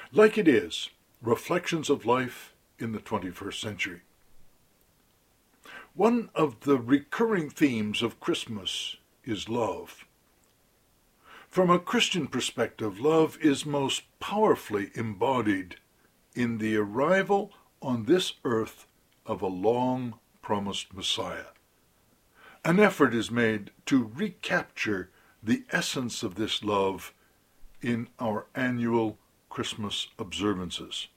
Like It Is, Reflections of Life in the 21st Century. One of the recurring themes of Christmas is love. From a Christian perspective, love is most powerfully embodied in the arrival on this earth of a long-promised Messiah. An effort is made to recapture the essence of this love in our annual Christmas observances.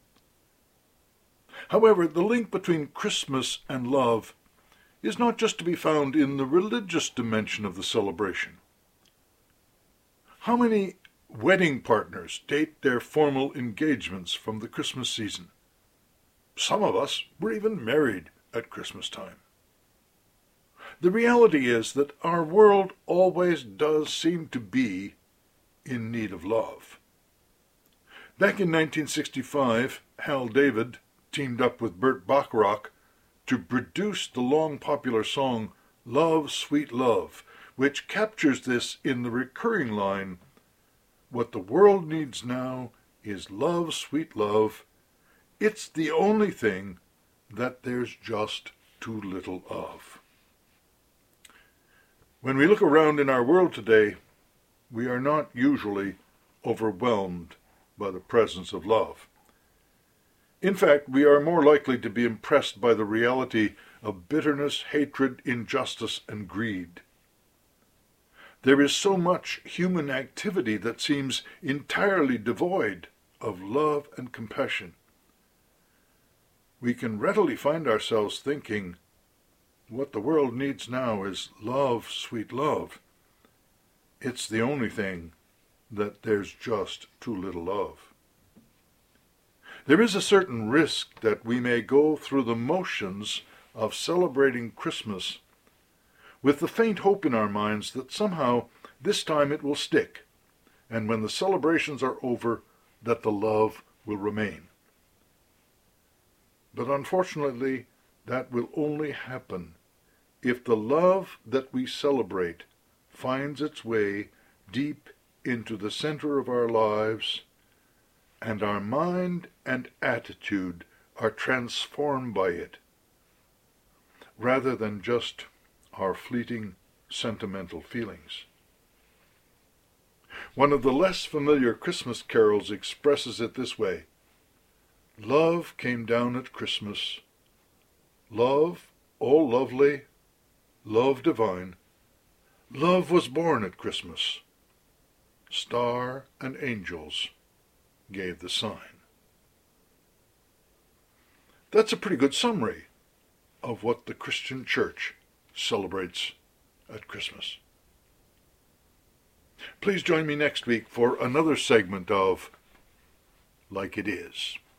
However, the link between Christmas and love is not just to be found in the religious dimension of the celebration. How many wedding partners date their formal engagements from the Christmas season? Some of us were even married at Christmas time. The reality is that our world always does seem to be in need of love. Back in 1965, Hal David teamed up with Burt Bacharach to produce the long popular song Love, Sweet Love, which captures this in the recurring line, "What the world needs now is love, sweet love. It's the only thing that there's just too little of." When we look around in our world today, we are not usually overwhelmed by the presence of love. In fact, we are more likely to be impressed by the reality of bitterness, hatred, injustice, and greed. There is so much human activity that seems entirely devoid of love and compassion. We can readily find ourselves thinking, what the world needs now is love, sweet love. It's the only thing that there's just too little of. There is a certain risk that we may go through the motions of celebrating Christmas with the faint hope in our minds that somehow this time it will stick, and when the celebrations are over, that the love will remain. But unfortunately, that will only happen if the love that we celebrate finds its way deep into the center of our lives, and our mind and attitude are transformed by it, rather than just our fleeting sentimental feelings. One of the less familiar Christmas carols expresses it this way: "Love came down at Christmas. Love, oh lovely, love divine. Love was born at Christmas. Star and angels gave the sign." That's a pretty good summary of what the Christian Church celebrates at Christmas. Please join me next week for another segment of Like It Is.